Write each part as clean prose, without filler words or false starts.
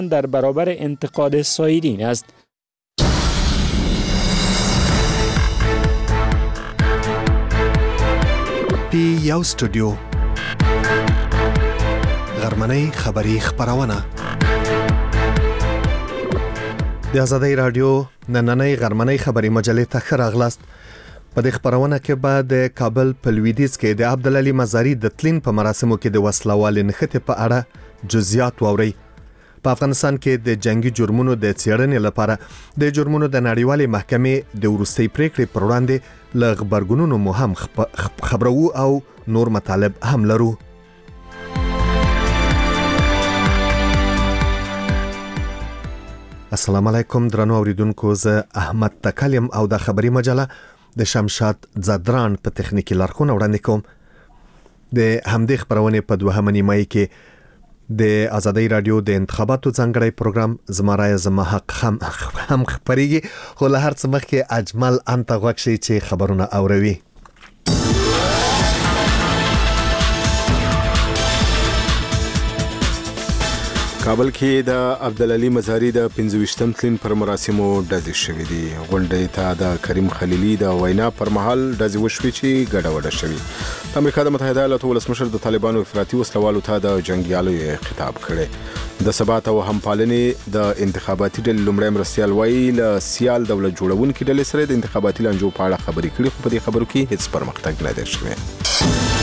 در برابر انتقاد سایرین است. پی یو استودیو غرمنۍ خبری خبرونه د آزادۍ رادیو نننۍ غرمنۍ خبری مجلې ته ښه راغلاست. په دې خبرونه کې به د کابل په لویدیځ کې د عبدالعلي مزاري د تلین په مراسمو کې د وسلوالې نښتې په اړه جزئیات واورئ. په افغانستان کې د جنگي جرمونو د څېړنې لپاره د جرمونو د نړیوالې محکمې د وروستۍ پریکړې پر وړاندې له غبرګونونو مو هم خبرو او نور مطالب هم لرو. السلام علیکم درنو اوریدونکو، زه احمد تکلم او د خبري مجله د شمشاد زدران په تخنیکی لارښوونه وړاندې کوم. د همدې خبرونه په دوهمه نیمه کې د آزادۍ رادیو د انتخاباتو ځانګړی پروګرام زماره زما حق هم خبريږي، خو له هر څه مخکې اجمل انت غوښشي چې خبرونه اوروي. کابل کې د عبدالعلي مزاري د 25م تلین پر مراسمو ډزې شوې دي. غونډې ته د کریم خلیلي د وینا پر مهال ډزې وشوې چې ګډوډه شوې. امریکا د متحده ایالاتو ولسمشر د طالبانو افراطي وسلوالو ته د جنگیالو خطاب کړي. د ثبات او همپالنې د انتخاباتي ډلې لومړی مرستیال وایي له سیال دولت جوړونکي ډلې سره د انتخاباتي لانجو په اړه خبرې کړي، خو په دې خبرو کې هیڅ پرمختګ نه دی شوی.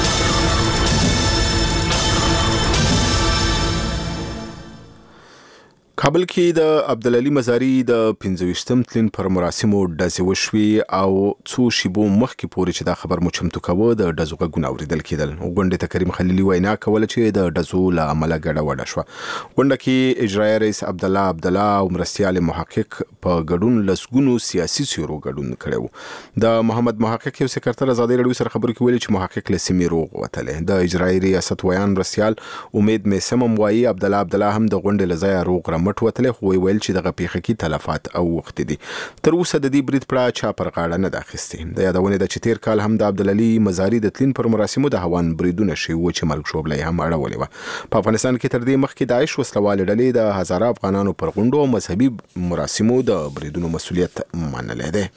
کابل کې د عبدالعلي مزاري د 25م تلین پر مراسمو ډزې وشوې او څو شیبو مخکې پورې چې دا خبر مو چمتو کوه د ډزو غږونه اوریدل کېدل. غونډې ته کریم خلیلي وینا کوله چې د ډزو له امله ګډوډه شوه. غونډه کې اجرایي رئیس عبدالله او مرستیال محقق په ګډون لسګونو سیاسي سیورو ګډون کړو. د محمد محقق یو سکرټر آزادۍ رادیو سره خبرو کې ویلي چې محقق له سیمې روغ وتلی. د اجرایي ریاست ویان مرستیال امید میسم وایي عبدالله هم د غونډې له ځایه روغ رمټ وتلی، خو ویل چې دغه پیښه کې تلفات او وخت دي. تر اوسه د دې برید پړه چا پر غاړه نه ده اخیستې. د یادونې ده چې تیر کال هم د عبدالعلي مزاري د تلین پر مراسمو د هوان بریدونه شوي وو چې مرګ ژوبله هم اړولې وه. په افغانستان کې تر دې مخکې داعش وسلوالې ډلې د هزاره افغانانو پر غونډو او مذهبي مراسمو د بریدونو مسؤلیت منلی دی.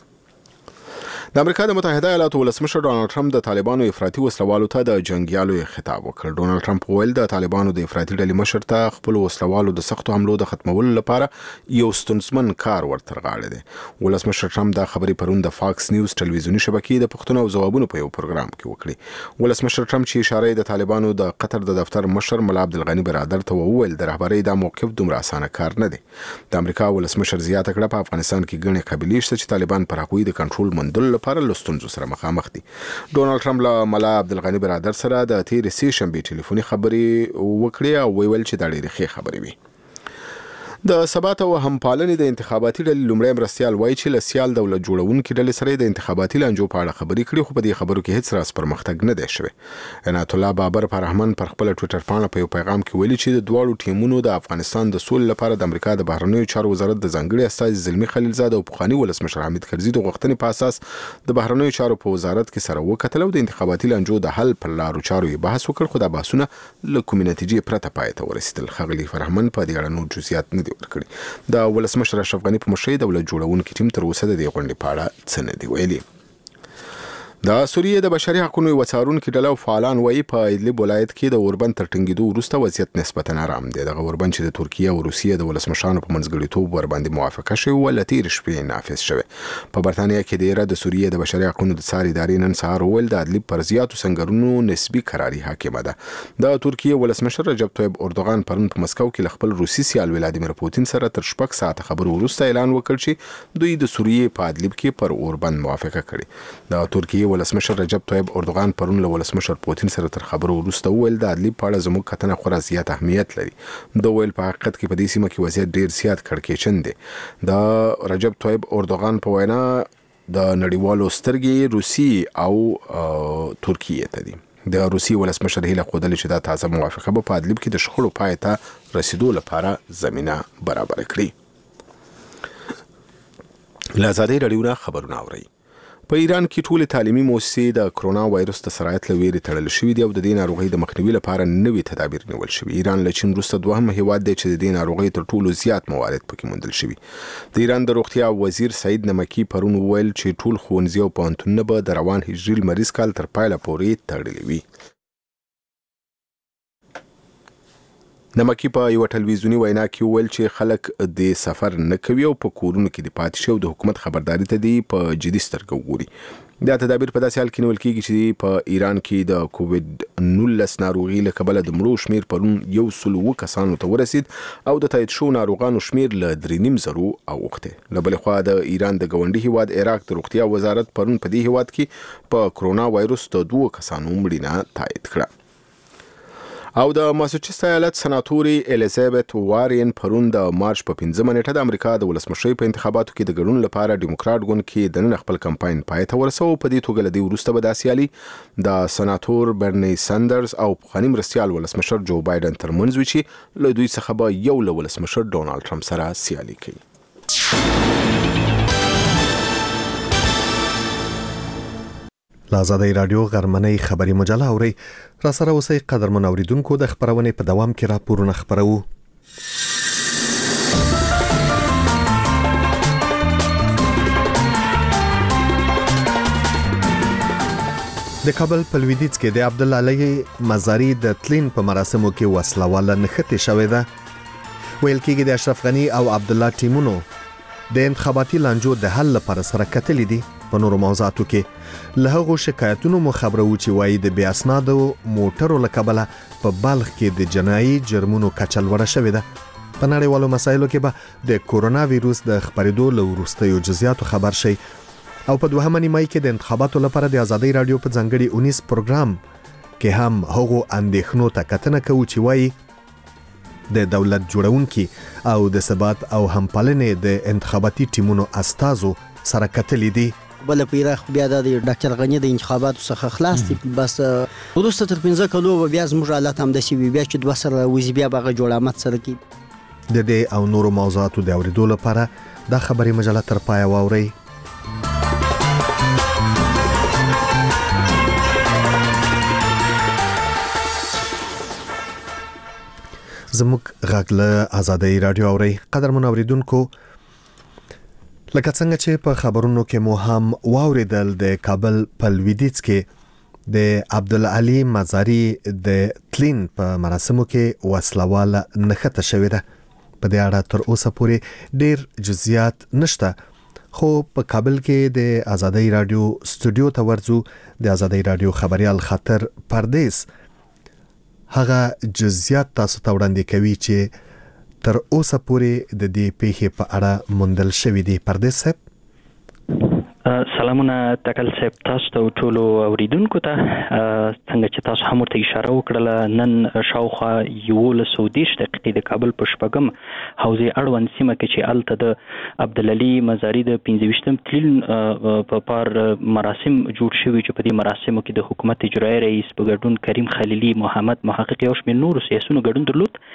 د امریکا د متحده ایالاتو ولسمشر ډونالد ټرمپ د طالبانو افراطي وسلوالو ته د جنگیالو خطاب وکړ. ډونالد ټرمپ وویل د طالبانو د افراطي ډلې مشر ته خپل وسلوالو د سختو حملو د ختمولو لپاره یو ستونزمن کار ورتر غاړه دی. ولسمشر ټرمپ د خبرې پرون د فاکس نیوز ټلویزیونی شبکې د پښتنو او ځوابونو په یو پروګرام کې وکړي. ولسمشر ټرمپ چې اشاره د طالبانو د قطر د دفتر مشر ملا عبدالغني برادر ته وویل د رهبرۍ دا موقف دومره اسانه کار نه دی. د امریکا ولسمشر زیاته کړه په افغانستان کې ګڼې قبیلې شته چې طالبان پر هغوی د کنټرول موندلو لپاره له ستونزو سره مخامخ دي. ډونالد ټرمپ له ملا عبدالغني برادر سره د تېرې سې شنبې ټلیفوني خبرې وکړې او ویل چې دا ډېرې ښې خبرې وي. د ثبات او همپالنې د انتخاباتي ډلې لومړی مرستیال وایي چې له سیال دولت جوړونکي ډلې سره د انتخاباتي لانجو په اړه خبرې کړي، خو په دې خبرو کې هیڅ راز پرمختګ نه دی شوی. عنایت الله بابر فرهمن پر خپل ټویټر پاڼه په یو پیغام کې ویلي چې د دواړو ټیمونو د افغانستان د سولې لپاره د امریکا د بهرنیو چارو وزارت د ځانګړي استازي زلمي خلیلزاد او پخواني ولسمشر حامد کرزي د غوښتنې په اساس د بهرنیو چارو په وزارت کې سره وکتل او د انتخاباتي لانجو د حل پر لارو چارو یې بحث وکړ، خو دا بحثونه له کومې نتیجې پرته پای ته ورسېدل. ښاغلي فرهمن په دې اړه نور جزئیات نه دي ورکړي. د ولسمشر اشرف غني په مشرۍ دولت جوړونکي ټیم تر اوسه د دې غونډې په اړه څه نه دي ویلي. د سوریې د بشري حقوقو یوه څارونکې ډله او فعالان وایي په ادلب ولایت کې د اوربند تر ټینګېدو وروسته وضعیت نسبتا آرام دی. دغه اوربند چې د ترکیې او روسیې د ولسمشرانو په منځګړیتوب ورباندې موافقه شوې وه له تېرې شپې نافذ شوی. په برتانیا کې د ایره د سوریې د بشري حقوقو د څار ادارې نن سهار وویل د ادلب پر زیاتو سنګرونو نسبي قراري حاکمه ده. د ترکیې ولسمشر رجب طیب اردوغان پرون په مسکو کې له خپل روسي سیال ولادیمیر پوتین سره تر 6 ساعته خبرو وروسته اعلان وکړ چې دوی د سوریې په ادلب کې پر اوربند موافقه کړې. د ترکیې ولسمشر رجب طیب اردوغان پرون له ولسمشر پوتین سره تر خبرو وروسته وویل د ادلب په اړه زموږ کتنه خورا زیات اهمیت لري. د ویل په حقیقت کې په دې سیمه کې وضعیت ډیر زیات کړکېچن دی. د رجب طیب اردوغان په وینا د نړیوالو سترګې روسي او ترکیې ته دي. د روسي ولسمشر هیله ښودلې چې دا تازه موافقه به په ادلب کې د شخړو پای ته رسیدو لپاره زمینه برابر کړي. له آزادۍ رادیو نه خبرونه اورئ. په ایران کې ټول تعلیمي مؤسسې د کرونا وایرس د سرایت لويري تړل شوې دي او د دې ناروغۍ د مخنیوي لپاره نوي تدابیر نیول شوي. ایران له چین وروسته دوهم هیواد دی چې د دې ناروغۍ تر ټولو زیات موارد پکې موندل شوي. د ایران د روغتیا وزیر سعید نمکی پرون وویل چې ټول ښوونځي او پوهنتونونه به د روان هجري لمریز کال تر پایله پورې تړلي وي. نمکی په یو ټلویزیونی وینا کې وویل چې خلک د سفر نه کوي او په کورونو کې د پاتې شي او د حکومت خبرداري ته دی په جدي سترګه وګوري. دا تدابیر په داسې حال کې نیول کېږي چې په ایران کې د کووډ-19 ناروغي له کبله د مړو شمیر پرون 107 کسانو ته ورسید او د تایید شوو ناروغانو شمیر له 3.5 اوښته. له بلې خوا د ایران د ګاونډي هیواد عراق د روغتیا وزارت پرون په دې هیواد کې په کرونا وایرس د 2 کسانو مړینه تایید کړه. او د ماساچوسټس ایالت سناتوري الیزابت وارین پرون د مارچ په 15 نیټه د امریکا د ولسمشرۍ په انتخاباتو کې د ګډون لپاره ډیموکراټ ګوند کې د نن خپل کمپاین پای ته ورسوي. په دې توګه لدی وروسته به د سیالي د سناتور برني ساندرز او پخوانی مرستیال ولسمشر جو بایدن ترمنځ وي چې له دوی څخه به یو له ولسمشر ډونالد ټرمپ سره سیالي کوي. لازادی رادیو غرمنۍ خبری مجله اوري را سره اوسئ قدرمن اوریدونکو د خبرونې په دوام کې راپورونه خبرو. د کابل په لویدیځ کې د عبدالعلی مزاری د تلین په مراسمو کې وسلواله نښتې شوې ده. ویل کېږي د اشرف غنی او عبدالله ټیمونو د انتخاباتي لانجو د حل لپاره سره کتلې دي. په نورو موضوعاتو کې له هغو شکایتونو مخبرو چې وایي د بې اسنادو موټرو له کبله په بلخ کې د جنایي جرمونو کچه لوړه شوې ده. په نړیوالو مسایلو کې به د کورونا ویروس د خپرېدو له وروستیو جزئیاتو خبر شي او په دوهمه نیمایي کې د انتخاباتو لپاره د آزادۍ رادیو په ځانګړي 19 پروګرام کې هم هغو اندېښنو ته کتنه کوو چې وایي د دولت جوړونکي او د ثبات او همپالنې د انتخاباتي ټیمونو استازو سره کتلې دي. بل پیراخ بیا د ډاکټر غنی د انتخاباتو څخه خلاص دي. بس وروسته تر 15 کلو بیا زموږ حالت هم د سی بیا چې 2 سره وزي بیا بغه جوړامت سره کی د دې او نورو موضوعاتو د اوریدو لپاره د خبري مجله تر پای واوري. زموږ غاګله آزادۍ رادیو اوري. قدرمن اوریدونکو لکه څنګه چې په خبرونو کې مو هم واوریدل د کابل په لویدیځ کې د عبدالعلی مزاری د تلین په مراسمو کې وسلواله نښته شوې ده. په دې اړه تر اوسه پورې ډیر جزئیات نشته خو په کابل کې د آزادۍ رادیو استودیو ته ورځو د آزادۍ رادیو خبريال خاطر پردیس هغه جزئیات تاسو ته وړاندې کوي چې تر اوسه پورې د دې پیښې په اړه موندل شوې دي. پردیس صاحب سلامونه تکل صاحب تاسو ته ټول اوریدونکو ته څنګه چې تاسو هم ورته اشاره وکړه نن شاوخوا 11 دقیقې د کابل په شپږم حوزې اړوند سیمه کې چې الته د عبدالعلی مزاری د 25م تلین په پار مراسم جوړ شوي چې په دې مراسمو کې د حکومت اجرایي رئیس په ګډون کریم خلیلی محمد محقق یو شمېر نورو سیاسونو ګډون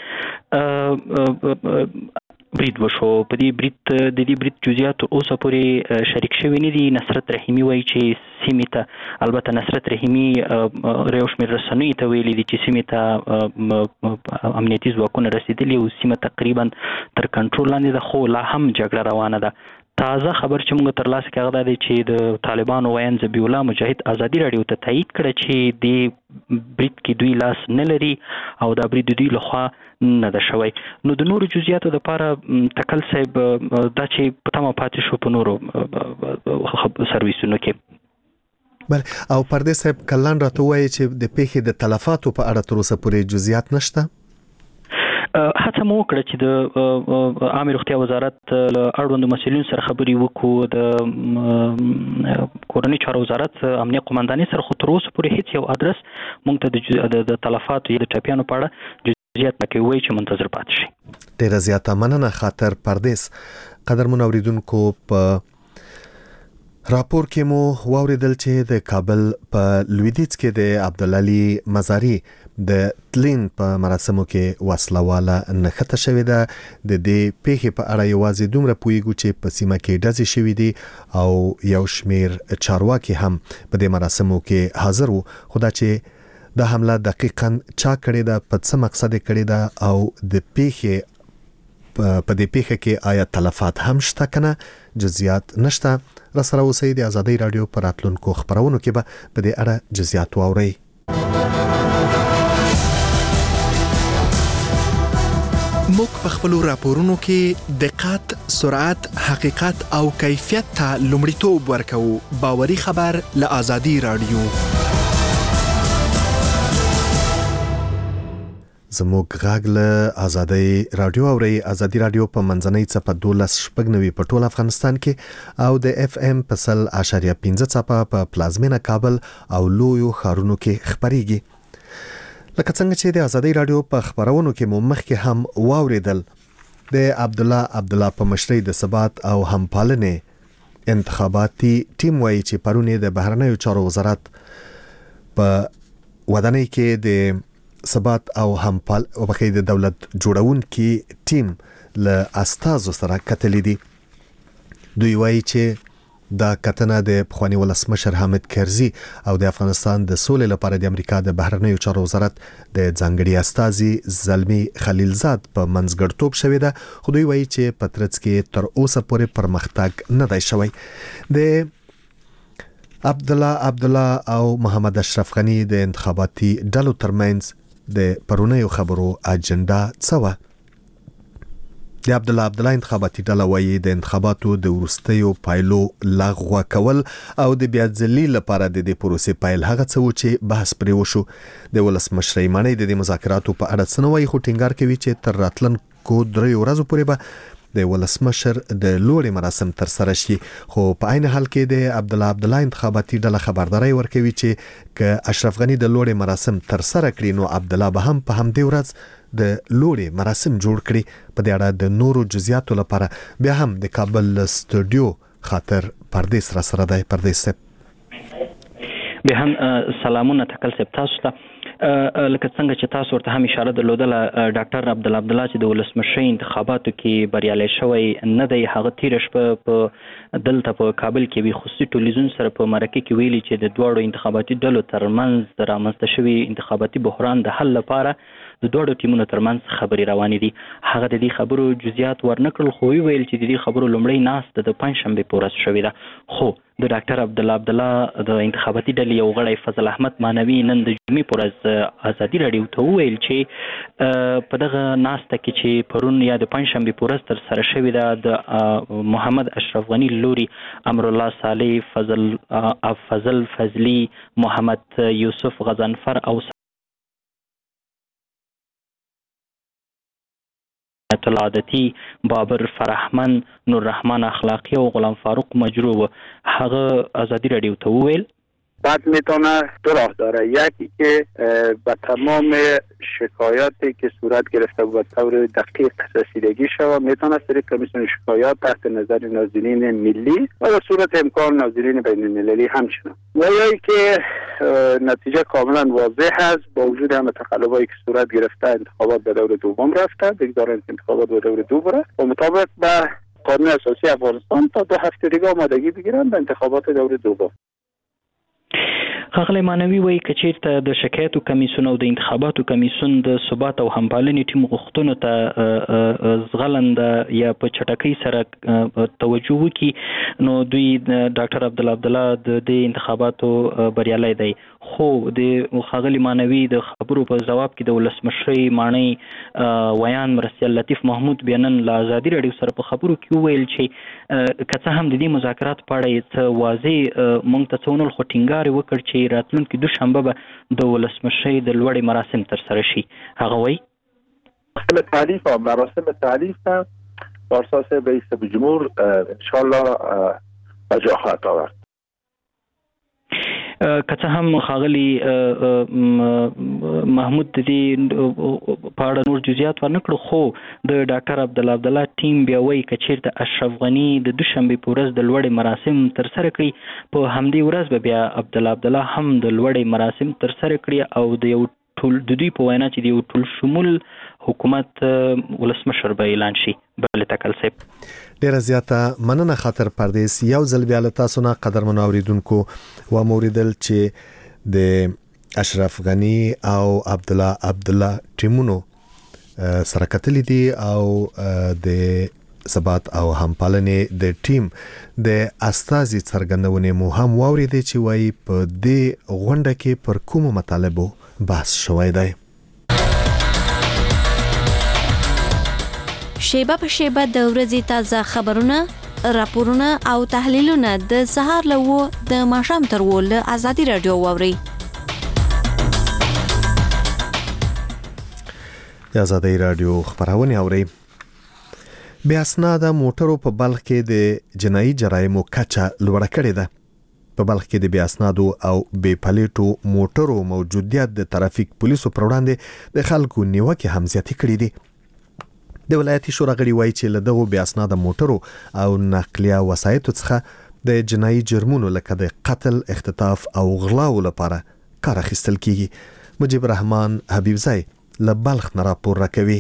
درلود. برید وشو. په دې برید جزئیات اوسه پورې شریک شوی نه دي. نصرت رحیمی وایي چې سیمې ته البته نصرت رحیمی یو شمېر رسنیو ته ویلي دي چې سیمې ته امنیتي ځواکونه رسېدلي او سیمه تقریبا تر کنټرول لاندې ده خو لا هم جګړه روانه ده. تازه خبر چې موږ ترلاسه کړه دا دی چې د طالبانو ویان ذبیح الله مجاهد آزادي رادیو ته تایید کړه چې د برید کې دوی لاس نه لري او دا برید دوی لخوا نه ده شوی. نو د نورو جزئیاتو لپاره تکل صاحب دا چې په تمه پاتې شو په نورو سرویسونو کې. بله او پردیس صاحب کلان راته وایي چې د پیښې د تلفاتو په اړه تر اوسه پورې جزئیات نشته. هڅه مو وکړه چې د عامه روغتیا وزارت اړوند مسؤلین سره خبري وکړو د کورنۍ چارو وزارت امنیت قومندانۍ سره خو تر اوسه پورې هیڅ یو ادرس مونږ ته د تلفاتو یا د ټپیانو په اړه جزئیات نه کوي چې منتظر پاتې شي. ډیره زیاته مننه خاطر پردیس. قدرمن اوریدونکو په راپور کې مو واوریدل چې د کابل په لویدیځ کې د عبدالعلی مزاری د تلین په مراسمو کې وسلواله نښته شوې ده. د دې پیښې په اړه یوازې دومره پوهیږو چې په سیمه کې ډزې شوې دي او یو شمیر چارواکي هم په دې مراسمو کې حاضر وو. خو دا چې د حمله دقیقاً چا کړې ده، په څه مقصد کړې ده او د پیښې په دې پیښه کې آیا تلفات هم شته کنه، جزئیات نشته. را سره اوسئ د آزادۍ رادیو پر راتلونکو خبرونو کې به په دې اړه جزئیات واورئ. موږ په خپل راپورونو کې دقت، سرعت، حقیقت او کیفیت ته لومړیتوب ورکوو. باوري خبر له آزادۍ رادیو. زموږ غږ له آزادۍ رادیو اوري. آزادۍ رادیو په منځنۍ څپه 12.9 په ټول افغانستان کې او د اف ام په 100.5 څپه په پلازمینه کابل او لویو ښارونو کې خبريږي. لکه څنګه چې د آزادۍ رادیو په خبرونو کې مو مخکې هم واوریدل، د عبدالله په مشرۍ د ثبات او همپالنې انتخاباتي ټیم وایي چې پرونی د بهرنیو چارو وزارت په ودانۍ کې د ثبات او همپال او بخې د دولت جوړونکي ټیم له استازو سره کتلې دي. دوی وایي چې دا کتنه د پخوانی ولسمشر حامد کرزي او د افغانستان د سولې لپاره د امریکا د بهرنیو چارو وزارت د ځانګړي استازي زلمی خلیلزاد په منځګړتوب شوې ده. خو دوی وایي چې په ترڅ کې تر اوسه پورې پرمختګ نه دی شوی. د عبدالله او محمد اشرف غنی د انتخاباتي ډلو ترمنځ د پرونیو خبرو اجنډا څه وه؟ د عبدالله انتخاباتي ډله وایي د انتخاباتو د وروستیو پایلو لغوه کول او د بیا ځلي لپاره د دې پروسې پیل هغه څه و چې بحث پرې وشو. د ولسمشرۍ ماڼۍ د دې مذاکراتو په اړه څه نه وایي، خو ټینګار کوي چې تر راتلونکو 3 ورځو پورې به د ولسمشر د لوړې مراسم تر سره شي. خو په عین حال کې د عبدالله انتخاباتي ډله خبرداري ورکوي چې که اشرف غنی د لوړې مراسم تر سره کړي نو عبدالله به هم په همدې ورځ د لوړې مراسم جوړ کړي. په دې اړه د نورو جزئیاتو لپاره بیا هم د کابل استودیو خاطر پردیس را سره دی. پردیس صاحب به هم سلامونه تکل صاحب تاسو ته. لکه څنګه چې تاسو ورته هم اشاره درلودله، ډاکټر عبدالله چې د ولسمشرۍ انتخاباتو کې بریالی شوی نه دی. هغه تیره شپه په دلته په کابل کې وی خصوصي ټلویزیون سره په مرکه کې ویلي چې د دواړو انتخاباتي ډلو ترمنځ رامنځته شوي انتخاباتي بحران د حل لپاره د دوړو ټیمونو ترمنځ خبري روانې دي. هغه د دې خبرو جزئیات ورنکړل، خو ویل چې د دې خبرو لومړی ناسته د پنځشنبه په ورځ شوې ده. خو د ډاکټر عبدالله د انتخاباتي ډلې یو غړی فضل احمد مانوي نن د جمعې په ورځ آزادي رادیو ته وویل چې په دغه ناسته کې چې پرون یا د پنځشنبه په ورځ تر سره شوې ده د محمد اشرف غنی لوري امرالله صالح فضل فضلی محمد یوسف غضنفر او العادتی بابر فرحمن نور رحمان اخلاقی و غلام فاروق مجروح هغه آزادی رادیو ته وویل بعد میتونه دو راه داره. یکی که با تمام شکایاتی که صورت گرفته بود طور دقیق رسیدگی شود، میتونه سری کمیسیون شکایات تحت نظر ناظرین ملی و در صورت امکان ناظرین بین المللی همچنان. و یا که نتیجه کاملا واضح است، با وجود همه تقلبایی که صورت گرفته انتخابات به دور دوم رفته، بگذارند انتخابات به دور دو بره و مطابق به قانون اساسی افغانستان تا 2 هفته دیگه آمادگی بگیرن به انتخابات دور دوم. ښاغلی مانوي وایي که چېرته د شکایتو کمیسیون او د انتخاباتو کمیسیون د ثبات او همپالنې ټیم غوښتنو ته زغلنده یا په چټکۍ سره توجه وکړي نو دوی ډاکټر عبدالله د دې انتخاباتو بریالی دی. خو د ښاغلي مانوي د خبرو په ځواب کې د ولسمشرۍ ماڼۍ ویان مرستیال لطیف محمود بیا نن له آزادي راډیو سره په خبرو کې وویل چې که څه هم د دې مذاکراتو په اړه یې څه واضح موږ ته څه ونه خو ټینګار یې وکړ چې راتلونکي دوشنبه به د ولسمشرۍ د لوړې مراسم ترسره شي. هغه وایي مراسم تعریف بر اساس رئیس جمهور انشاءالله به جا خواهد آورد. که څه هم ښاغلي محمود د دې په اړه نور جزئیات ورنکړو، خو د ډاکټر عبدالله ټیم بیا وایي که چیرته اشرف غني د دوشنبې په ورځ د لوړې مراسم ترسره کړي، په همدې ورځ به بیا عبدالله هم د لوړې مراسم ترسره کړي او د یو ټول د دوی په وینا چې د یو ټول شمول حکومت ولسمشر به اعلان شي. بل تکل صاحب ډیره زیاته مننه خاطر پردیس. یو ځل بیا له تاسو نه قدرمنو اوریدونکو و موریدل چې د اشرف غني او عبدالله ټیمونو سره کتلې دي او د ثبات او همپالنې د ټیم د استازي څرګندونې مو هم واوریدې چې وایي په دې غونډه کې پر کومو مطالبو بحث شوی دی. شیبه په شیبه د ورځې تازه خبرونه، راپورونه او تحلیلونه د سهار له د ماښام تر له آزادي رادیو واوري. آزادي رادیو خبرونه اوري. بیا اسناده موټرو په بلخ کې د جنایي جرایمو کچه لوړه کړې ده. په بلخ کې د بیا اسنادو او بې پلیټو موټرو موجودیت د ترافیک پولیسو پر وړاندې د خلکو نیوکې هم زیاتې کړې دي. د ولایتي شورا غړي وایي چې له دغو بیا اسناده موټرو او نقلیه وسایطو څخه د جنایي جرمونو لکه د قتل، اختطاف او غلاو لپاره کار اخیستل کیږي. مجيب الرحمن حبیبزی له بلخ نه راپور راکوي.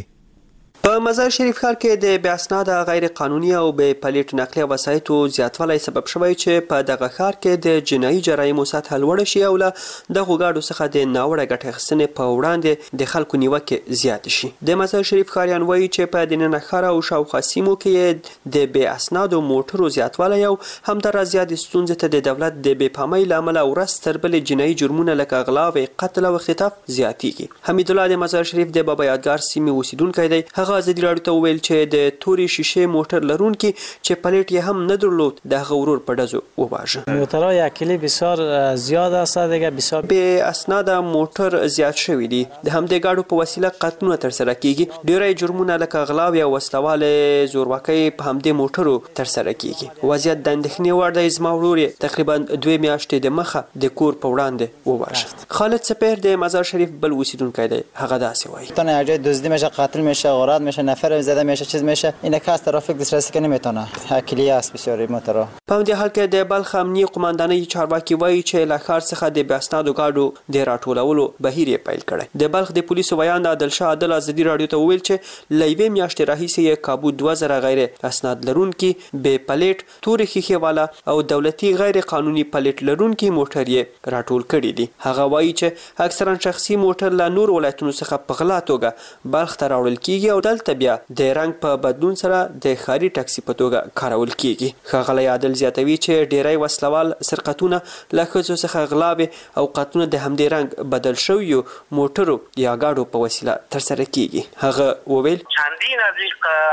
په مزار شریف ښار کې د بې اسناده غیر قانوني او بې پلیټ نقلیه وسایطو زیاتوالی سبب شوی چې په دغه ښار کې د جنایي جرایمو سطحه لوړه شي او له دغو ګاډو څخه د ناوړه ګټې اخیستنې په وړاندې د خلکو نیوکې زیاتې شي. د مزار شریف ښاریان وایي چې په دننه ښار او شاوخوا سیمو کې د بې اسنادو موټرو زیاتوالی او همداراز زیاتې ستونزې ته د دولت د بې پامۍ له امله ورځ تر بلې جنایي جرمونه لکه غلا، قتل او اختطاف زیاتېږي. حمیدالله د مزار شریف د بابا یادګار سیمې اوسیدونکی دی. هغه ازادي راډیو ته وویل چې د تورې شیشې موټر لرونکي چې پلیټ یې هم نه درلود د هغه ورور په ډزو وواژه. موټرهای اکیلی بسیار زیاد است دیگه، بسیار بې اسناده موټر زیات شوي دي. د همدې ګاډو په وسیله قتلونه ترسره کیږي. ډیری جرمونه لکه غلاوې او وسلوالې زورواکۍ په همدې موټرو ترسره کیږي. وضعیت د اندېښنې وړ دی. زما ورور یې تقریبا 2 میاشتې د مخه د کور په وړاندې وواژه. خالد سپهر د مزار شریف بل اوسیدونکی دی. هغه داسې وایي: تنها جای دزدی میشه، قتل میشه، غارت میشه، نفر زده میشه، چیز میشه. اینا که از ترافیک دسترسی کنه نمیتونه. اکیلی است بسیاری موتورا. په همدې حال کې د بلخ امنیه قومندانۍ چارواکي وایي چې له ښار څخه د بې اسنادو ګاډو د راټولولو بهیر یې پیل کړی. د بلخ د پولیسو ویان عادلشاه عادل ازادي راډیو ته وویل چې له 1 میاشتې راهیسې یې کابو 2000 غیر اسناد لرونکي بې پلیټ، تورې ښیښې والا او دولتي غیر قانوني پلیټ لرونکي موټر یې راټول کړي دي. هغه وایي چې اکثرا شخصي موټر له نور ولایتونو څخه په غلا توګه بلخ ته راوړل کیږي او دلته بیا د رنګ په بدلون سره د ښاري ټاکسي په توګه کارول کیږي. ښاغلی عادل زیاتوي چې ډیری وسلوال سرقتونه له ښځو څخه غلاوې او قتلونه د همدې رنګ بدل شویو موټرو یا ګاډو په وسیله ترسره کیږي. هغه وویل: چندین از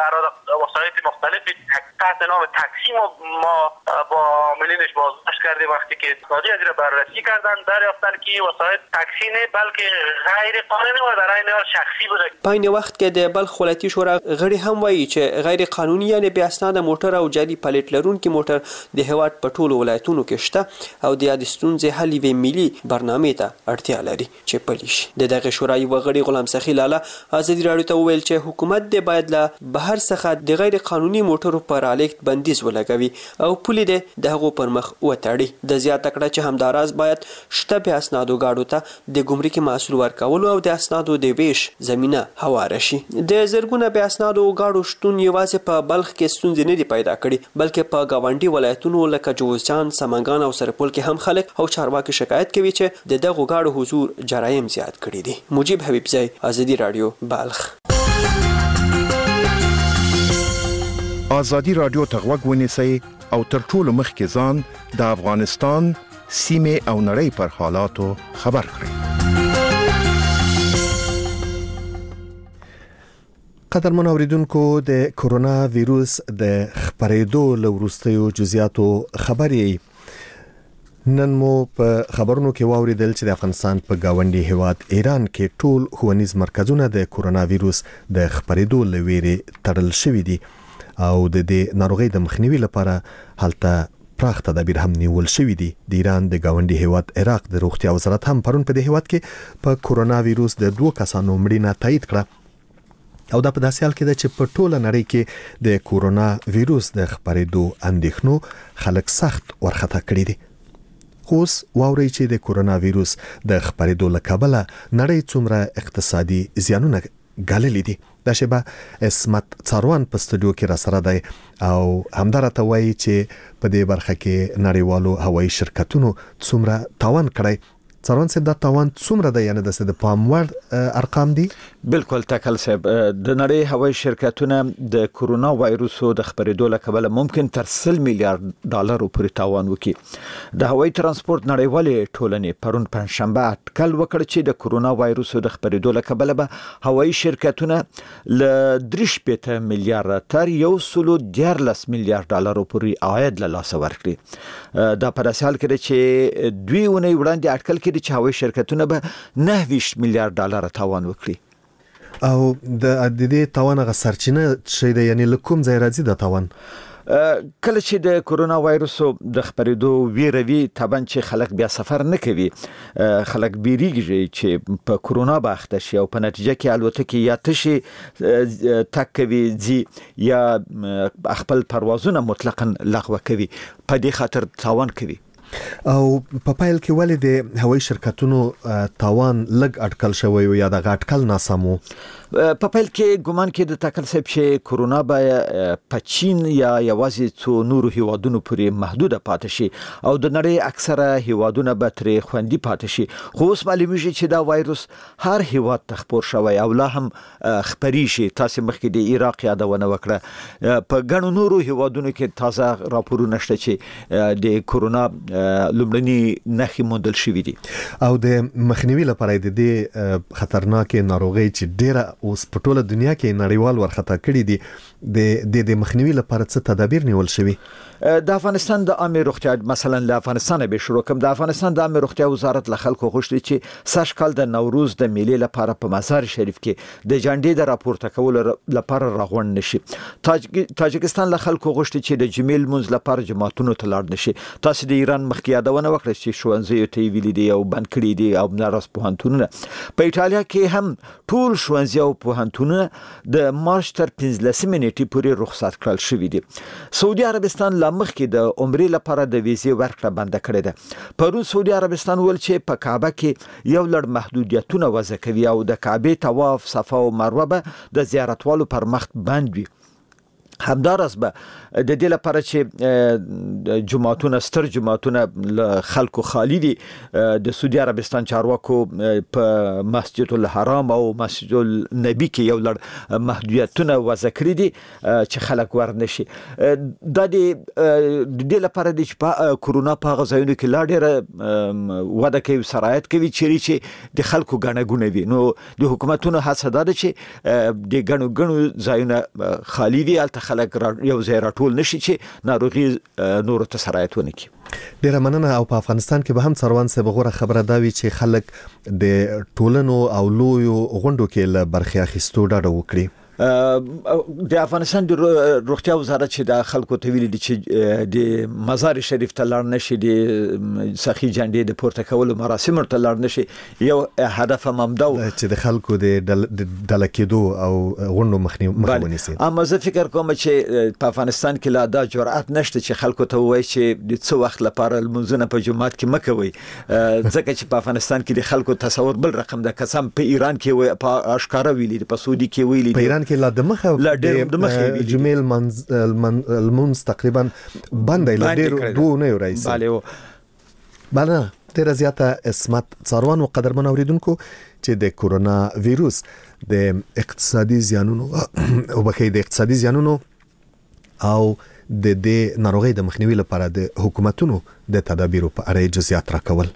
این وسایط مختلف تحت نام تاکسی ما با عاملینش بازداشت کردیم. وقتی که اسنادی از را بررسی کردن دریافتن که وسایط تاکسی نه بلکه غیر قانونی و در عین حال شخصی بوده. په این وخت کې د بلخ ولایتي شورا غړي هم وایي چې غیر قانوني یعنی بې اسناده موټر او جعلي پلیټ لرونکي موټر د هیواد په ټولو ولایتونو کې شته او د یادې ستونزې حل یوې ملي برنامې ته اړتیا لري چې پلي شي. د دغې شورا یوه غړي غلام سخي لاله ازادي راډیو ته وویل چې حکومت د باید له بهر څخه د غیر قانوني موټرو پر رالېږد بندیز ولګوي او پولې د هغو پر مخ وتړي. د زیاته کړه چې همداراز باید شته بې اسنادو ګاډو ته د ګمرکي محصول ورکولو او د اسنادو د ویش زمینه هواره شي. د زرګونه بې اسنادو ګاډو شتون یوازې په بلخ کې ستونزې نه دي پیدا کړي بلکې په ګاونډي ولایتونو لکه جوزجان، سمنګان او سرپل کې هم خلک او چارواکي شکایت کوي چې د دغو ګاډو حضور جرایم زیات کړي دي. مجيب حبیبزی، ازادي راډیو، بلخ. ازادي راډیو ته غوږ ونیسئ او تر ټولو مخکې ځان د افغانستان سیمې او نړۍ پر حالاتو خبر کړئ. قدرمن اوریدونکو، د کورونا ویروس د خپرېدو له وروستیو جزئیاتو خبرې نن مو په خبرونو کې واوریدل چې د افغانستان په گاونډي هیواد ایران کې ټول ښوونیز مرکزونه د کورونا ویروس د خپرېدو له ویرې تړل شوي دي او د دې ناروغۍ د مخنیوي لپاره هلته پراخ تدابیر هم نیول شوی دي. د ایران د گاونډي هیواد عراق د روغتیا وزارت هم پرون په دې هیواد کې په کورونا وایروس د 2 کسانو مړینه تایید کړه او دا په داسې حال کې ده چې په ټوله نړۍ کې د کورونا وایروس د خپرېدو اندېښنو خلک سخت ورخطا کړي دي. اوس واوري چې د کورونا وایروس د خپرېدو له کبله نړۍ څومره اقتصادي زیانونه ګاللي دي. دا شبه اسمت څاروان په استودیو کې را سره دی او همدارته وایي چې په دې برخه کې نړیوالو هوایي شرکتونو څومره تاوان کړی. څاروان صاحب دا تاوان څومره دی، یعنی د پام وړ ارقام دي؟ بالکل تکل صاحب، د نړۍ هوایي شرکتونه د کورونا وایروسو د خپرېدو له کبله ممکن تر 100 میلیارډ ډالرو پورې تاوان وکړي. د هوایي ترانسپورت نړیوالې ټولنې پرون پنځشنبه اټکل وکړ چې د کورونا وایروسو د خپرېدو له کبله به هوایي شرکتونه له 3 میلیارډ تر 114 میلیارډ ډالرو پورې عاید له لاسه ورکړي. دا په داسې حال کې ده چې دوی ونې وړاندې اټکل کړي چې هوایي شرکتونه به 29 میلیارډ ډالر تاوان وکړي. او د دې تاوان غ سرچینه چې د یعنی لکوم ځای راځي د تاوان کله چې د کورونا وایروسو د خپرېدو ویروي طبعا چې خلک بیا سفر نه کوي، خلک بیریږي چې په کورونا باخته شي او په نتیجه کې الوتکې یا تشي تک کوي زی یا خپل پروازونه مطلقاً لغوه کوي، په دې خاطر تاوان کوي. او په پایل کې ولې د هوایي شرکتونو تاوان لږ اټکل شوی یا د اټکل ناسمو؟ په پایل کې ګومان کې د تکل صاحب چې کورونا به په چین یا یوازې څو نورو هیوادونو پورې محدوده پاتې شي او د نړۍ اکثره هیوادونه به ترې خوندي پاتې شي. خو اوس معلومیږي چې دا وایروس هر هیواد ته خپور شوی او لا هم خپري شي. تاسو مخکې د عراق یادونه وکړه، په ګڼو نورو هیوادونو کې تازه راپورونه شته چې د کورونا لومړني نښې موندل شوې دي او د مخنیوي لپاره د دې خطرناکې ناروغۍ چې ډیره اوس په ټوله دنیا کې نړیوال ورخطا کړي دي د مخنیوي لپاره څه تدابیر نیول شوي؟ د افغانستان د عامه روغتیا، مثلا له افغانستان به شروع کوم، د افغانستان د عامه روغتیا وزارت له خلکو غوښتي چې سږ کال د نوروز د میلې لپاره په مزار شریف کې د جنډې د راپورته کولو لپاره راغونډ نشي. تاجکستان له خلکو غوښتي چې د جمیل منځ لپاره جماعتونو ته لاړ نشي. تاسو د ایران مخکې یادونه وکړه چې ښوونځي ته ویلي دي او بند کړي دي او ناراض پوهنتونونه. په ایټالیا کې هم ټول ښوونځي او پوهنتونونه د مارچ تر 15 نیټې پورې رخصت کړل شوي دي. سعودي عربستان مخکې د عمرې لپاره د ویزې ورکړه بند کړې ده. پرون سعودي عربستان ول چې په کعبه کې یو لړ محدودیتونه وضع کوي او د کعبه طواف، صفا او مروه به د زیارتوالو پر مخ بند وي. همدارس به د دې لپاره چې جماعتونه ستر جماعتونه له خلکو خالی دي، د سعودي عربستان چارواکو په مسجد الحرام او مسجد النبی کې یو لړ محدودیتونه وضع کړی دي چې خلک ورنشي. د دې لپاره چې کورونا په غځایونو کې لا ډېر وده کوي، سرایت کوي چې د خلکو غنګونه وي. نو د حکومتونو هڅه ده چې د غنو ځایونه خالی دي، البته خلک یو ځای راټول نشي چې ناروغي نور ته سرایت ونه کړي. ډیره مننه. او په افغانستان کې به هم څاروان صاحب غوړه خبره دا وی چې خلک د ټولنو او لویو غونډو کې له برخه اخیستو ډاډه وکړي. د افغانستان د روغتیا وزارت چې د خلکو ته ویلي دي چې د مزار شریف ته لاړ نشي، د سخی جنډې د پورته کولو مراسم ته لاړ نشي. یو هدف ممدو چې د خلکو د ډله کېدو او غونډو مخنیوي ونیسي. اما زه فکر کوم چې په افغانستان کې لا دا جرأت نشته چې خلکو ته وایي چې د څه وخت لپاره لمونځونه په جمعات کې مکوي، ځکه چې په افغانستان کې د خلکو تصور بل رقم ده. قسم په ایران کې په اشکاره ویلي دي، په سعودي کې ویلي دي، کې لا د مخه جمیل المنز تقریبا بند لا ډېر دوه نه راځي. بله ډېر زیاته اسمت څاروان او قدرمن اوریدونکو چې د کورونا وایروس د اقتصادي زیانونو او بخې د اقتصادي زیانونو او د دې ناروغي د مخنیوي لپاره د حکومتونو د تدابیرو په اړه جزئیات راکول.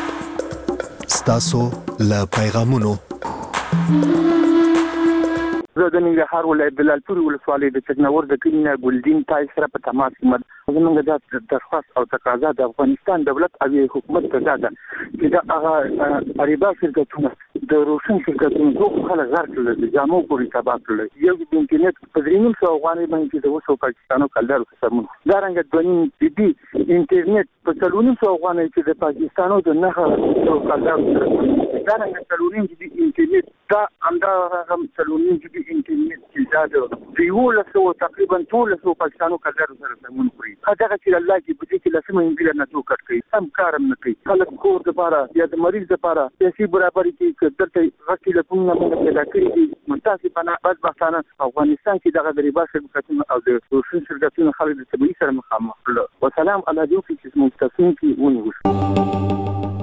ستاسو له پیغامونو زه د ننګرهار ولایت د لالپورې ولسوالۍ د چکنور د کلي نه ګلدین تای سره په تماس کې زموږ د درخواست او تقاضا د افغانستان دولت او حکومت ته ده چې د هغه اریبا شرکتونه د روشن شرکتونو دوه خلک غیر کړل د جامو پورې تباه کړل یو د انټرنیټ په 300 افغانۍ باندې د وسو پاکستانو کلدارو سمون دا رنګ د دې انټرنیټ په 300 افغانۍ چې د پاکستانو د نه کلدارو دا رنګ 300 جی بي انټرنیټ دا همدا 300 جی بي انټرنیټ چې دا د یو تقریبا 200 پاکستانو کلدارو سره سمون کوي هغه چې الله کې بده کې لسمه انګلیسي نه تو کټ کوي سم کارم نه کوي خلک کور د لپاره یا د مریض لپاره پیسې برابر کې دلته وکیل کوم نه موږ پیدا کړی دي متاسفانه بدبختانه افغانستان کې دغه د ریبا شرکتونو او د روشن شرکتونو خلک د طبي سره مخامخ کړل وسلام علی دې چې مستثین کې ونیو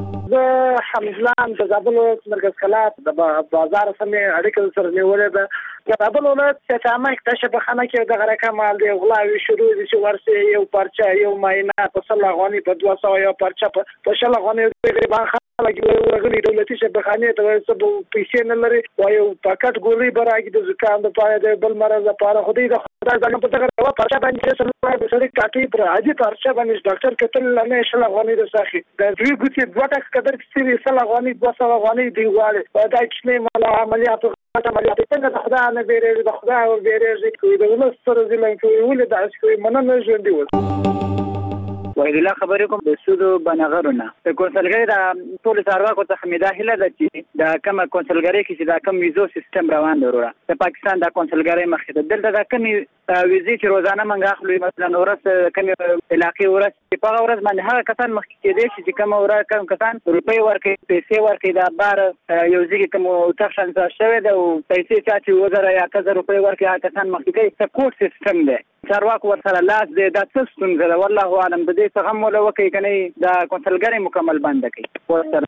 زه حمزلان د زابل مرکز کلات د بازار سمې اړیکې سره نیولې ده د زابل ولایت چې عامه اکتشاف خانه کې د غرقه مال دی غلاوي شروع دي چې ورسې یو پرچا یو ماینه په سلا غونی په 200 یو پرچا په شلا غونی غریبان خلک ورغلي دولتي شبخانه ته سبو پیسې نه لري او یو پاکټ ګولې براګي د زکام د پاره د بل مرز لپاره خو دې د ځان په دغه پرچا باندې سره سړي کاټي پر عادي پرچا باندې ډاکټر کتل نه شلا غونی د ساخي د دوی ګوتې دوه ټکس قدر چې سلا غونی 200 غونی دی واله دا چې مال عملیات عملیات څنګه خدای نه بیرې د خدای او بیرې کوي د نو سره ځلن کوي ولې دا کوي مننه ژوند دی وایي لا خبرې کوم د سودو بنغرونه د کونسلګری د ټول سارواکو څخه مې هیله ده چې د کوم کونسلګری کې چې دا کوم ویزو سیستم روان دی وروره د پاکستان د کونسلګری مخې ته دلته د کوم ویزې چې روزانه منګه اخلو مثلا ورس کوم علاقې ورس په هغه ورځ باندې هغه کسان مخکې کېدي چې کوم ورځ کوم کسان روپۍ ورکړي پیسې ورکړي د بار یو ځکه کوم تخشن شوی دی او پیسې چې وزره یا 1000 روپۍ ورکړي هغه کسان مخکې کوي څه کوډ سیستم دی چارواکو ورسره لاس دی دا څه ستونزه ده والله اعلم د دې څخه مولا وکي کني دا کونسلګری مکمل بند کړي ورسره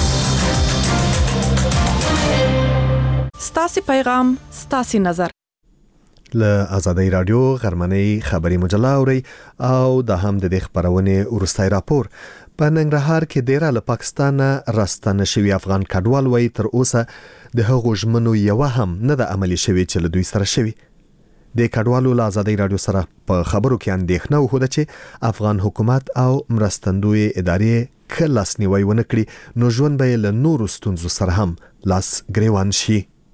ستاسو پیغام ستاسو نظر له آزادۍ رادیو غرمنۍ خبري مجله اوري او د هم د خبرونه ورستای راپور په ننګرهار کې ډیره له پاکستان راستنه شوی افغان کډوال وای تر اوسه د هغو ژمنو یو هم نه د عملی شوی چې له دوی سره شوی د کډوالو له آزادۍ رادیو سره په خبرو کې اندېښنه وخوده چې افغان حکومت او مرستندوی ادارې که لاسنیوي ونه کړي نو ژوند به له نورو ستونزو سره هم لاس ګریوان شي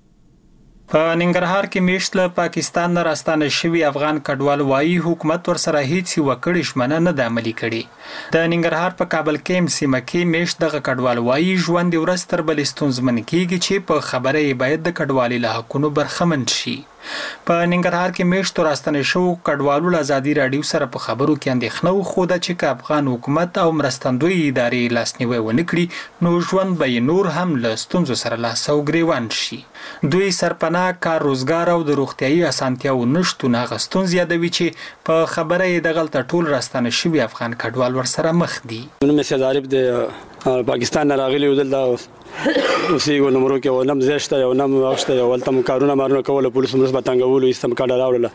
په ننګرهار کې میشت له پاکستان نه راستانه شوی افغان کډوال وایي حکومت ورسره هیڅ یو کړي ژمنه نه د عملي کړي د ننګرهار په کابل کې سیمه کې میشت دغه کډوال وایي ژوند ورځ تر بل ستونزمن کیږي چې په خبره یې باید د کډوالۍ له حقونو برخمن شي په ننګرهار کې میشت راستنه شو کډوالو له آزادۍ رادیو سره په خبرو کې اندېښنه وخوده چې افغان حکومت او مرستندوی ادارې لاسنیوي ونه کړي نو ژوند به نور هم له ستونزو سره لاس او ګریوان شي دوی سرپناه کار روزګار او د روغتيایي اسانتیاو نشټونه غستون زیاتوي چې په خبره یې د غلطه ټول راستنه شوی افغان کډوال ورسره مخ دي نو مې عارف د پاکستان راغلی ودل دا اوسې ولمرو کې ولم زیشته یو نم واښته یو ولتم کارونه مارونه کوله پولیس مرسته بتنګولو استم کاډه راوړله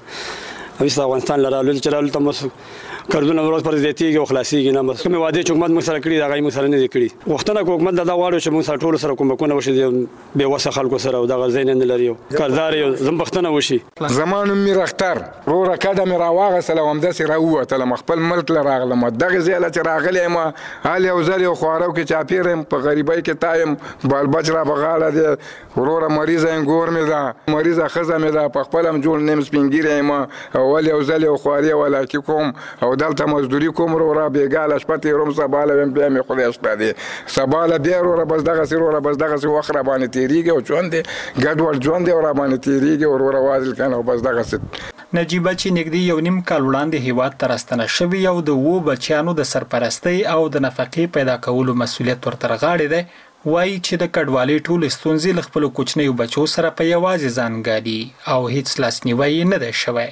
اوس افغانستان لرالو چې راول تم کارونه ورځ پر زیاتیږي او خلاصيږي نه بس کوم وعده چې حکومت موږ سره کړی دا غي موږ سره نه کړی وختونه حکومت دا واړو چې موږ سره ټول سره کومکونه وشي به وسه خلکو سره او دا غزین نه لري کاردار یو زمبختنه وشي زمانو مې رختر رو راکاده مې راواغه سلام د سره وته خپل ملک لراغله دغه زیاله چې راغلی ما حال یو ځل یو خوارو کې چاپیرم په غریبای کې تایم بال بچرا بغاله دي ورور مریض انګور مې دا مریض خزه مې دا په خپلم جوړ نیم سپینګیره ما اول یو ځل یو خواري ولا کې کوم او دلته مزدوري کوم را بیګاله شپته روم سباله بیا مې خدای شپه دي سباله بیا را بس دغه سره بس دغه سره وخره باندې تیریږي او ژوند ګډوډ ژوند را باندې تیریږي او را وازل کنه بس دغه نجیبه چې نګدي یو نیم کال وړاندې هیواد ته راستنه شوی او د وو بچیانو د سرپرستی او د نفقې پیدا کولو مسولیت ورته غاړي دی وایي چې د کډوالۍ ټول ستونزې له خپل کوچنیو بچو سره په یوازې ځان ګالي او هیڅ لاسنیوي نه دی شوی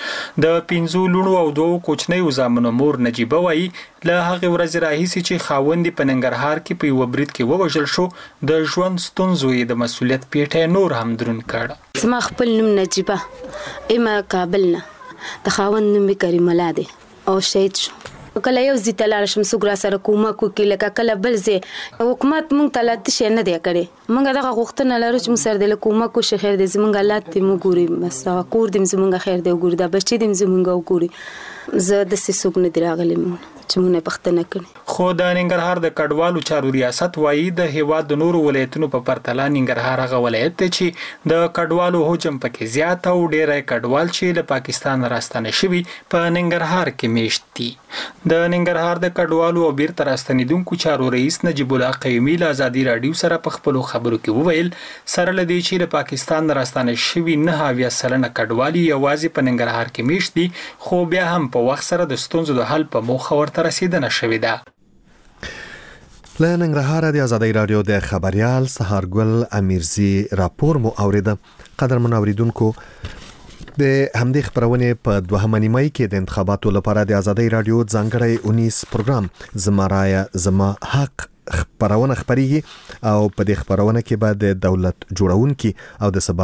د 5 لونو او 2 کوچنیو زامنو مور نجیبه وایي له هغه ورځ راهیسي چې خاوند په ننګرهار کې په یو برید کې ووژل شو د ژوند ستونزو یې د مسولیت پیټه نور هم درون کړ زما خپل نوم نجیبه اما کابل نه د خاوند نوم کریم الله دی او شهید شو کله یو ځی تلل شم سګرا سره کومه کوکې لکه کله بل ځای حکومت مونږ ته لاته شي نه دی کړی مونږ دغه غوښتنه لرو چې مونږ سره د کومه کو شي خیر دې زمونږ لات دې مو ګوري بس کور دې زمونږ خیر دې ګوري دا بچی دې زمونږ ګوري زه د سې سګنه دراغلی مونږ چې مونږ پښتنه کړي خو د ننګرهار د کډوالو چارو ریاست وایي د هیواد د نورو ولایتونو په پرتله ننګرهار هغه ولایت دی چې د کډوالو حجم پکې زیات او ډېری کډوال چې له پاکستان راستنه شوي په ننګرهار کې میشت دي د ننګرهار د کډوالو او بیرته راستنیدونکو چارو رئیس نجیب الله قیومي له ازادي راډیو سره په خپلو خبرو کې وویل سره لدی چې له پاکستان راستنه شوي 9% کډوالي یوازې په ننګرهار کې میشت دي خو بیا هم په وخت سره د ستونزو د حل په موخه ورته رسیدنه شوې ده له ننګرهار د ازادي راډیو د خبريال سهارګل امیرزي راپور مو اوریده قدرمن اوریدونکو د همدې خبرونه په دوهمه نیمه کې د انتخاباتو لپاره د ازادي راډیو ځانګړی 19 پروګرام زمرایا زما حق خبرونه خبريږي او په دې خبرونه کې به د دولت جوړونکي او د